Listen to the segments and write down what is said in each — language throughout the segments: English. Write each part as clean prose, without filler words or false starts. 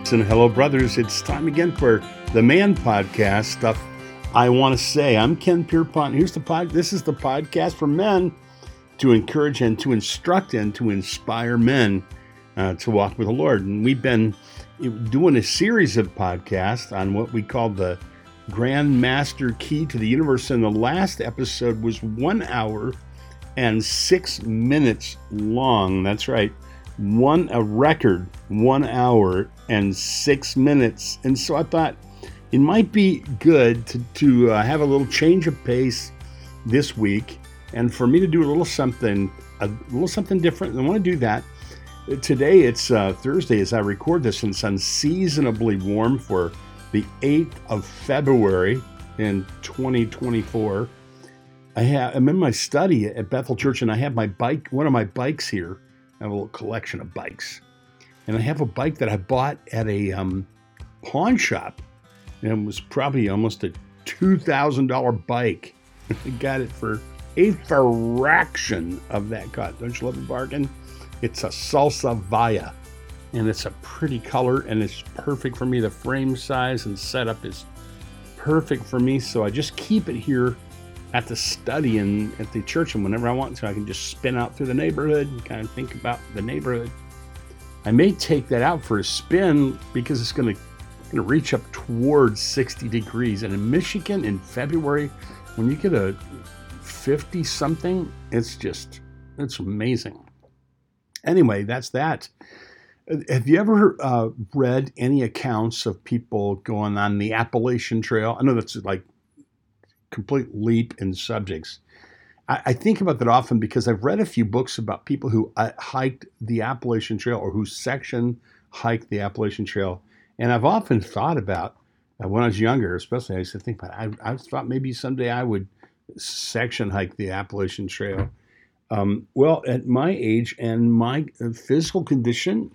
And hello, brothers. It's time again for the Man Podcast. Stuff I want to say. I'm Ken Pierpont. This is the podcast for men to encourage and to instruct and to inspire men to walk with the Lord. And we've been doing a series of podcasts on what we call the Grand Master Key to the Universe. And the last episode was 1 hour and 6 minutes long. That's right. A record 1 hour and 6 minutes. And so I thought it might be good to have a little change of pace this week and for me to do a little something different. And I want to do that. Today it's Thursday as I record this, and it's unseasonably warm for the 8th of February in 2024. I'm in my study at Bethel Church, and I have one of my bikes here. I have a little collection of bikes. And I have a bike that I bought at a pawn shop. And it was probably almost a $2,000 bike. I got it for a fraction of that cost. Don't you love a bargain? It's a Salsa Via. And it's a pretty color, and it's perfect for me. The frame size and setup is perfect for me. So I just keep it here at the study and at the church, and whenever I want to, I can just spin out through the neighborhood and kind of think about the neighborhood. I may take that out for a spin because it's going to reach up towards 60 degrees. And in Michigan in February, when you get a 50 something, it's amazing. Anyway, that's that. Have you ever read any accounts of people going on the Appalachian Trail? I know that's like complete leap in subjects. I think about that often because I've read a few books about people who hiked the Appalachian Trail or who section hiked the Appalachian Trail. And I've often thought about, when I was younger, especially, I used to think about it. I thought maybe someday I would section hike the Appalachian Trail. Well, at my age and my physical condition,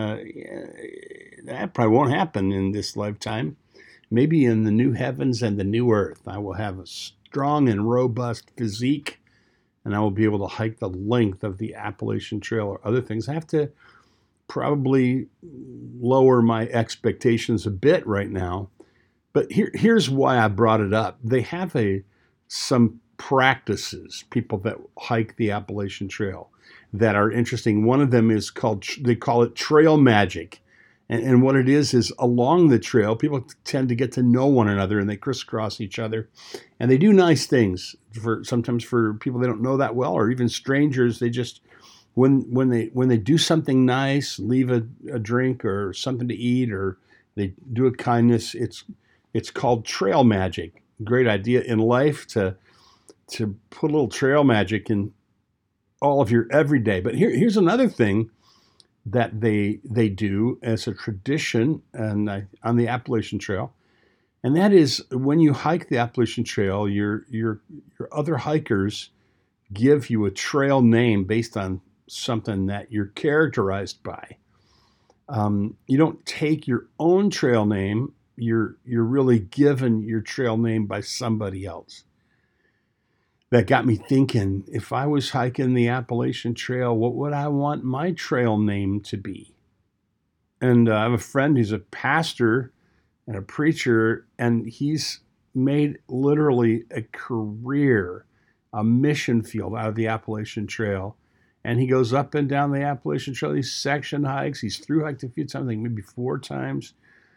that probably won't happen in this lifetime. Maybe in the new heavens and the new earth, I will have a strong and robust physique, and I will be able to hike the length of the Appalachian Trail or other things. I have to probably lower my expectations a bit right now, but here's why I brought it up. They have some practices, people that hike the Appalachian Trail, that are interesting. One of them is they call it trail magic. And what it is along the trail, people tend to get to know one another, and they crisscross each other. And they do nice things sometimes for people they don't know that well, or even strangers. They just, when they do something nice, leave a drink or something to eat, or they do a kindness, it's called trail magic. Great idea in life to put a little trail magic in all of your everyday. But here's another thing that they do as a tradition and on the Appalachian Trail, and that is when you hike the Appalachian Trail, your other hikers give you a trail name based on something that you're characterized by. You don't take your own trail name; you're really given your trail name by somebody else. That got me thinking, if I was hiking the Appalachian Trail, what would I want my trail name to be? And I have a friend who's a pastor and a preacher, and he's made literally a career, a mission field out of the Appalachian Trail. And he goes up and down the Appalachian Trail. These section hikes. He's through hiked a few times, I think maybe 4 times.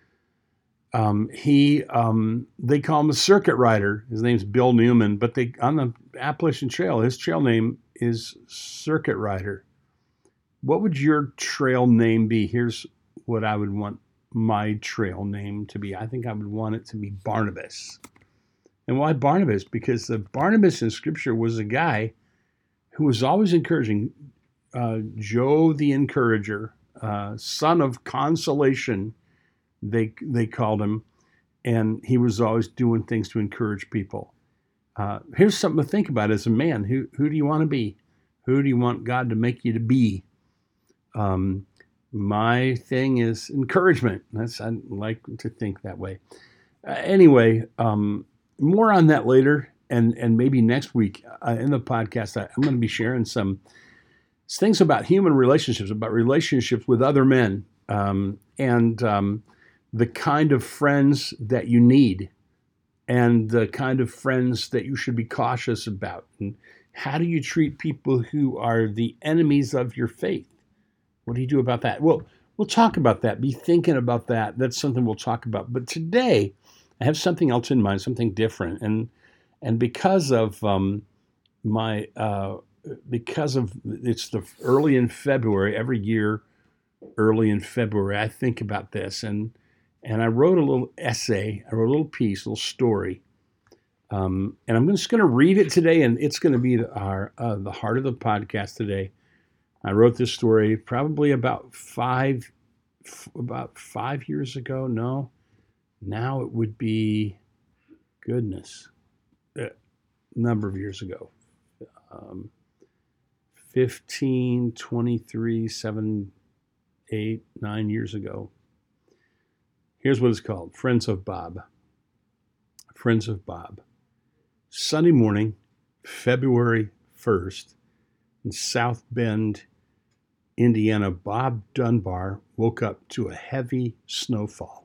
They call him a circuit rider. His name's Bill Newman, but on the Appalachian Trail, his trail name is Circuit Rider. What would your trail name be? Here's what I would want my trail name to be. I think I would want it to be Barnabas. And why Barnabas? Because the Barnabas in Scripture was a guy who was always encouraging. Joe the Encourager, son of consolation, they called him, and he was always doing things to encourage people. Here's something to think about as a man. Who do you want to be? Who do you want God to make you to be? My thing is encouragement. I like to think that way. Anyway, more on that later, and maybe next week in the podcast. I'm going to be sharing some things about human relationships, about relationships with other men. and the kind of friends that you need, and the kind of friends that you should be cautious about. And how do you treat people who are the enemies of your faith? What do you do about that? Well, we'll talk about that. Be thinking about that. That's something we'll talk about. But today, I have something else in mind, something different, and because of because of it's the early in February every year, early in February, I think about this, and I wrote a little essay, I wrote a little piece, a little story, and I'm just going to read it today, and it's going to be the heart of the podcast today. I wrote this story probably about 5 years ago. No, now it would be, goodness, a number of years ago. 15, 23, 7, 8, 9 years ago. Here's what it's called. Friends of Bob. Friends of Bob. Sunday morning, February 1st, in South Bend, Indiana, Bob Dunbar woke up to a heavy snowfall.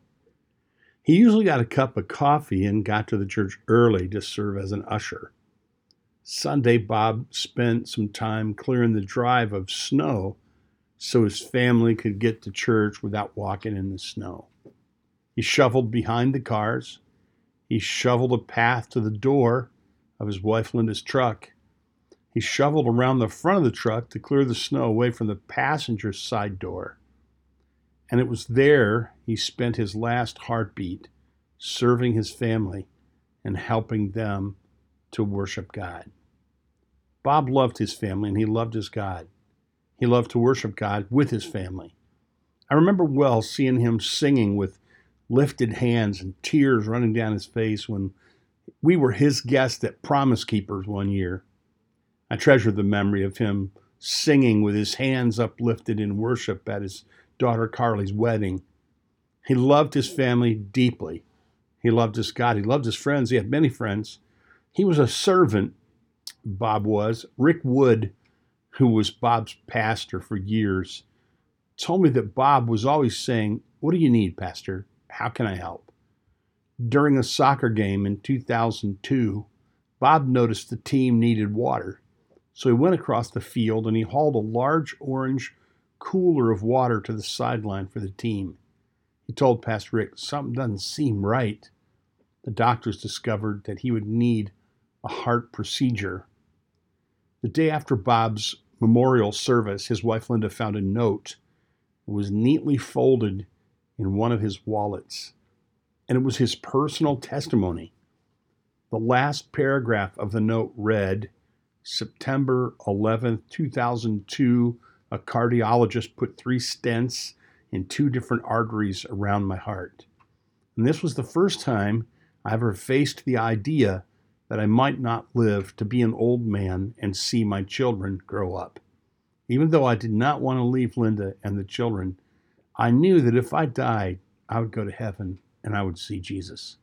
He usually got a cup of coffee and got to the church early to serve as an usher. Sunday, Bob spent some time clearing the drive of snow so his family could get to church without walking in the snow. He shoveled behind the cars. He shoveled a path to the door of his wife Linda's truck. He shoveled around the front of the truck to clear the snow away from the passenger's side door. And it was there he spent his last heartbeat, serving his family and helping them to worship God. Bob loved his family and he loved his God. He loved to worship God with his family. I remember well seeing him singing with lifted hands and tears running down his face when we were his guests at Promise Keepers one year. I treasure the memory of him singing with his hands uplifted in worship at his daughter Carly's wedding. He loved his family deeply. He loved his God. He loved his friends. He had many friends. He was a servant, Bob was. Rick Wood, who was Bob's pastor for years, told me that Bob was always saying, "What do you need, Pastor? How can I help?" During a soccer game in 2002, Bob noticed the team needed water. So he went across the field and he hauled a large orange cooler of water to the sideline for the team. He told Pastor Rick, "Something doesn't seem right." The doctors discovered that he would need a heart procedure. The day after Bob's memorial service, his wife Linda found a note. It was neatly folded in one of his wallets, and it was his personal testimony. The last paragraph of the note read, September 11th, 2002, a cardiologist put 3 stents in 2 different arteries around my heart. And this was the first time I ever faced the idea that I might not live to be an old man and see my children grow up. Even though I did not want to leave Linda and the children, I knew that if I died, I would go to heaven and I would see Jesus.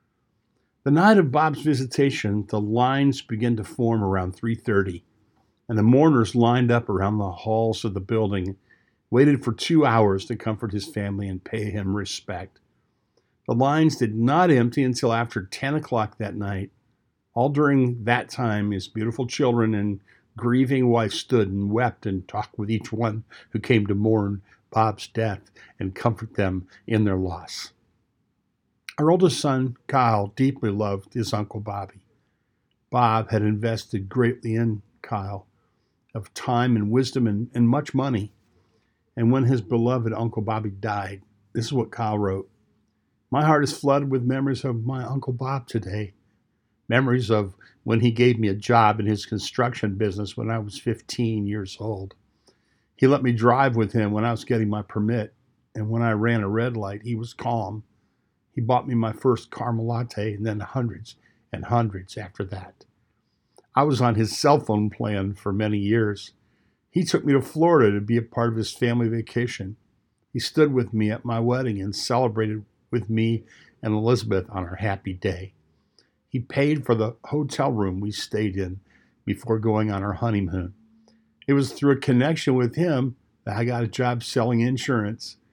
The night of Bob's visitation, the lines began to form around 3:30, and the mourners lined up around the halls of the building, waited for 2 hours to comfort his family and pay him respect. The lines did not empty until after 10 o'clock that night. All during that time, his beautiful children and grieving wife stood and wept and talked with each one who came to mourn Bob's death and comfort them in their loss. Our oldest son, Kyle, deeply loved his Uncle Bobby. Bob had invested greatly in Kyle, of time and wisdom and much money. And when his beloved Uncle Bobby died, this is what Kyle wrote. "My heart is flooded with memories of my Uncle Bob today. Memories of when he gave me a job in his construction business when I was 15 years old. He let me drive with him when I was getting my permit, and when I ran a red light, he was calm. He bought me my first caramel latte and then hundreds and hundreds after that. I was on his cell phone plan for many years. He took me to Florida to be a part of his family vacation. He stood with me at my wedding and celebrated with me and Elizabeth on our happy day. He paid for the hotel room we stayed in before going on our honeymoon. It was through a connection with him that I got a job selling insurance.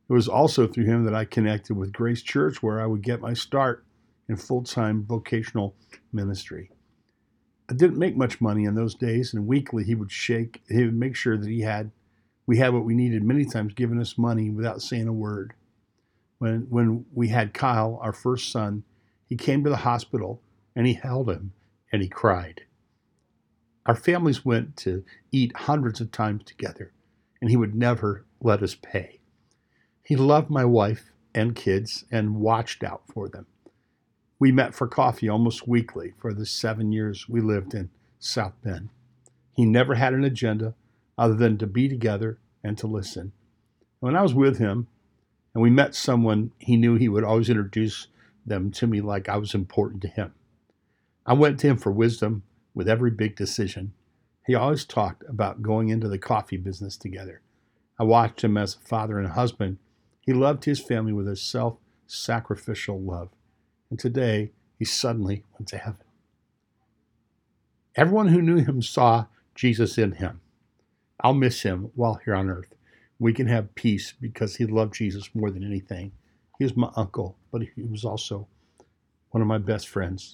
It was also through him that I connected with Grace Church, where I would get my start in full-time vocational ministry. I didn't make much money in those days, and weekly he would make sure that we had what we needed, many times giving us money without saying a word. When we had Kyle, our first son, he came to the hospital and he held him and he cried. Our families went to eat hundreds of times together, and he would never let us pay. He loved my wife and kids and watched out for them. We met for coffee almost weekly for the 7 years we lived in South Bend. He never had an agenda other than to be together and to listen. When I was with him and we met someone, he knew he would always introduce them to me like I was important to him. I went to him for wisdom with every big decision. He always talked about going into the coffee business together. I watched him as a father and a husband. He loved his family with a self-sacrificial love. And today, he suddenly went to heaven. Everyone who knew him saw Jesus in him. I'll miss him while here on earth. We can have peace because he loved Jesus more than anything. He was my uncle, but he was also one of my best friends.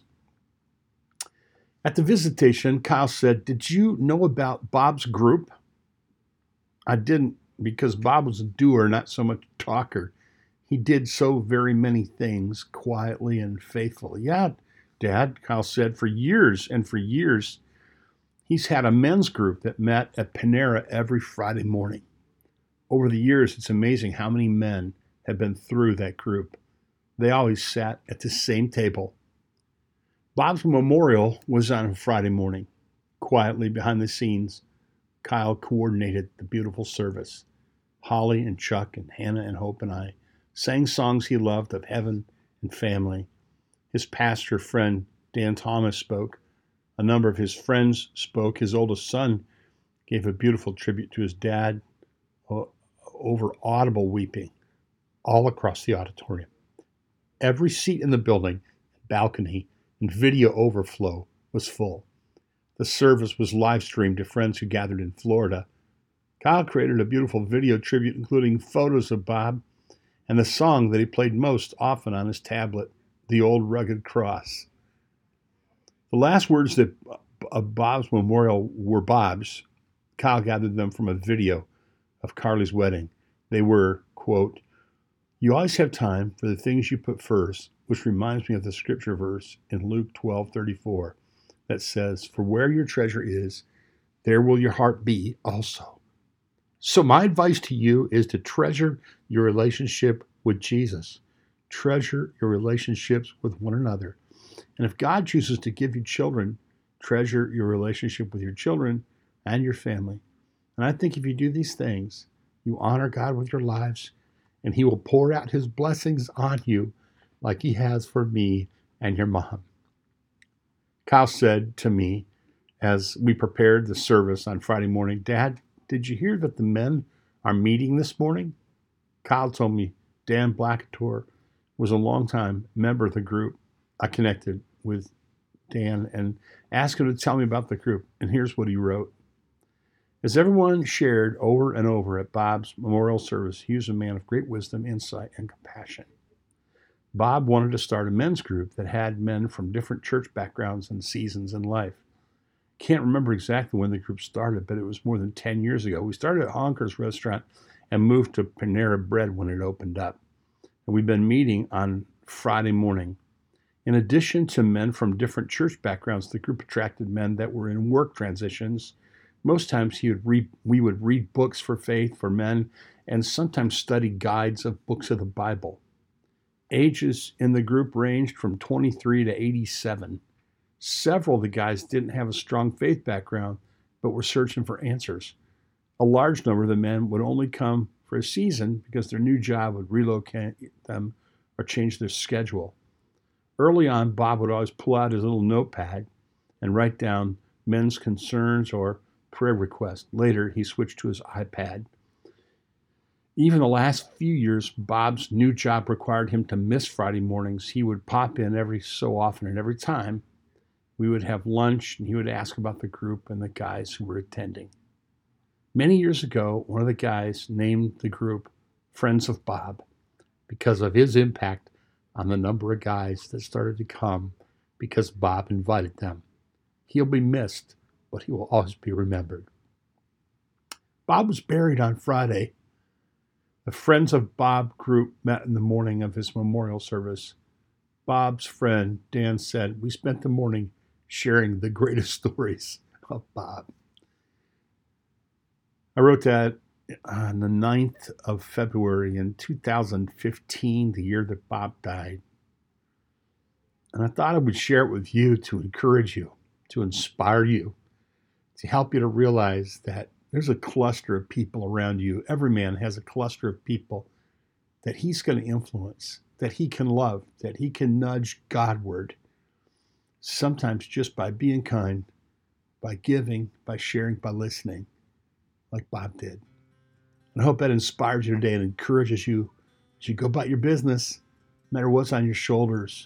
At the visitation, Kyle said, "Did you know about Bob's group?" I didn't, because Bob was a doer, not so much a talker. He did so very many things quietly and faithfully. "Yeah, Dad," Kyle said, for years, he's had a men's group that met at Panera every Friday morning. Over the years, it's amazing how many men have been through that group. They always sat at the same table. Bob's memorial was on a Friday morning. Quietly behind the scenes, Kyle coordinated the beautiful service. Holly and Chuck and Hannah and Hope and I sang songs he loved of heaven and family. His pastor friend, Dan Thomas, spoke. A number of his friends spoke. His oldest son gave a beautiful tribute to his dad, over audible weeping all across the auditorium. Every seat in the building, balcony, and video overflow was full. The service was live streamed to friends who gathered in Florida. Kyle created a beautiful video tribute, including photos of Bob and the song that he played most often on his tablet, "The Old Rugged Cross." The last words of Bob's memorial were Bob's. Kyle gathered them from a video of Carly's wedding. They were, quote, "You always have time for the things you put first," which reminds me of the scripture verse in Luke 12:34 that says, "For where your treasure is, there will your heart be also." So my advice to you is to treasure your relationship with Jesus. Treasure your relationships with one another. And if God chooses to give you children, treasure your relationship with your children and your family. And I think if you do these things, you honor God with your lives, and he will pour out his blessings on you like he has for me and your mom. Kyle said to me as we prepared the service on Friday morning, "Dad, did you hear that the men are meeting this morning?" Kyle told me Dan Blackator was a longtime member of the group. I connected with Dan and asked him to tell me about the group, and here's what he wrote. As everyone shared over and over at Bob's memorial service, he was a man of great wisdom, insight, and compassion. Bob wanted to start a men's group that had men from different church backgrounds and seasons in life. Can't remember exactly when the group started, but it was more than 10 years ago. We started at Honker's Restaurant and moved to Panera Bread when it opened up. And we've been meeting on Friday morning. In addition to men from different church backgrounds, the group attracted men that were in work transitions. Most times we would read books for faith for men and sometimes study guides of books of the Bible. Ages in the group ranged from 23 to 87. Several of the guys didn't have a strong faith background, but were searching for answers. A large number of the men would only come for a season because their new job would relocate them or change their schedule. Early on, Bob would always pull out his little notepad and write down men's concerns or prayer requests. Later, he switched to his iPad. Even the last few years, Bob's new job required him to miss Friday mornings. He would pop in every so often, and every time we would have lunch, and he would ask about the group and the guys who were attending. Many years ago, one of the guys named the group Friends of Bob, because of his impact on the number of guys that started to come because Bob invited them. He'll be missed, but he will always be remembered. Bob was buried on Friday. The Friends of Bob group met in the morning of his memorial service. Bob's friend, Dan, said, "We spent the morning sharing the greatest stories of Bob." I wrote that on the 9th of February in 2015, the year that Bob died. And I thought I would share it with you to encourage you, to inspire you, to help you to realize that there's a cluster of people around you. Every man has a cluster of people that he's going to influence, that he can love, that he can nudge Godward, sometimes just by being kind, by giving, by sharing, by listening, like Bob did. And I hope that inspires you today and encourages you as you go about your business, no matter what's on your shoulders.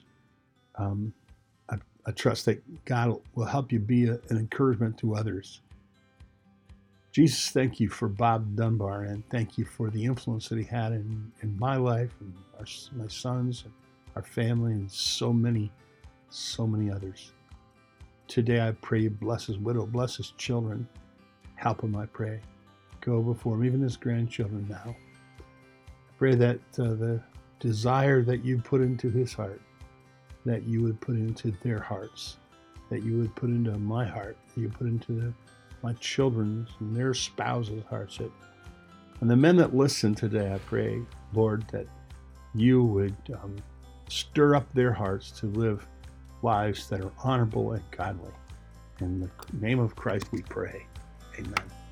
I trust that God will help you be an encouragement to others. Jesus, thank you for Bob Dunbar, and thank you for the influence that he had in my life and my sons and our family and so many others. Today I pray you bless his widow, bless his children. Help him, I pray. Go before him, even his grandchildren now. I pray that the desire that you put into his heart, that you would put into their hearts, that you would put into my heart, that you put into my children's and their spouses' hearts. And the men that listen today, I pray, Lord, that you would stir up their hearts to live lives that are honorable and godly. In the name of Christ we pray. Amen.